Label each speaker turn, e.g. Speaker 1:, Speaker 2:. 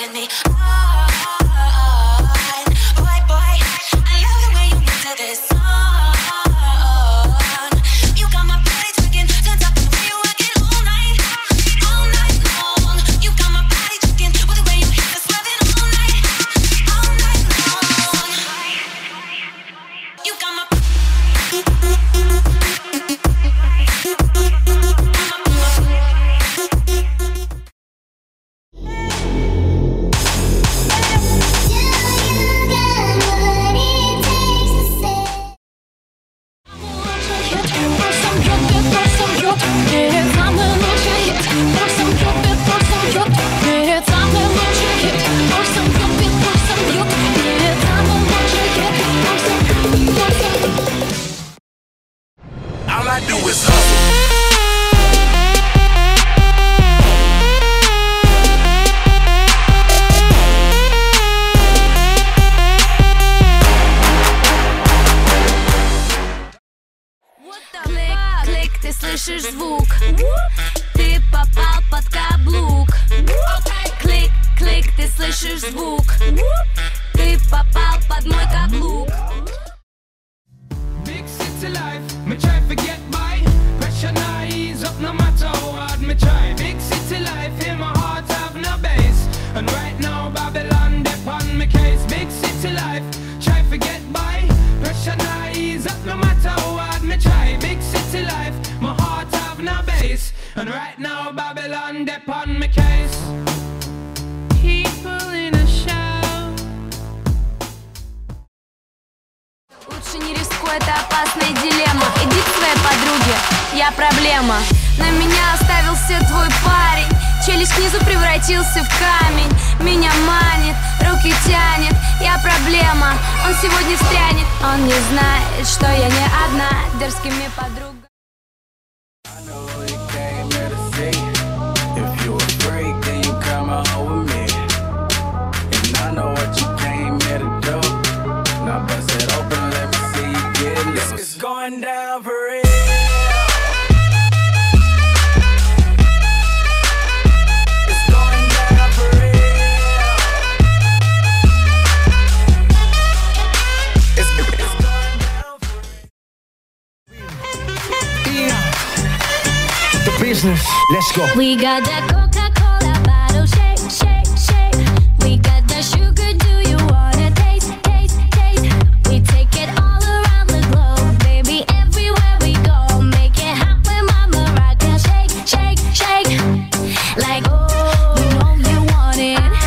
Speaker 1: turning me on. Boy, boy, I love the way you move to this song. You got my body twerking, turns up the way you work it all night long. You got my body twerking, with the way you hit the swerving all night long. You got my
Speaker 2: All I do is hustle.
Speaker 3: Клик, ты слышишь звук? Ты попал под каблук. Клик, клик, ты слышишь звук? Ты попал под мой каблук.
Speaker 4: Big city life, me try forget my pressure now ease up no matter how hard me try. Big city life, in my heart have no base, and right now Babylon dip on me case. Big city life, try forget my pressure now ease up no matter how hard me try. Big city life, my heart have no base, and right now Babylon dip on me case. People in a show.
Speaker 3: Лучше не рискуй, это опасная дилемма. Иди к своей подруге, я проблема. На меня оставился твой парень, челюсть снизу превратился в камень. Меня манит, руки тянет, я проблема. Он сегодня встрянет, он не знает, что я не одна дерзкими подругами.
Speaker 2: It's going down for real. It's going down for real. It's going down for real.
Speaker 5: The business, let's go.
Speaker 3: We got that Coca-Cola bottle, shake, shake, shake. We got that sugar, do you wanna taste, taste, taste? We take it all around the globe, baby, everywhere we go. Make it hot with Mama Rockin', shake, shake, shake. Like, oh, you know you want it.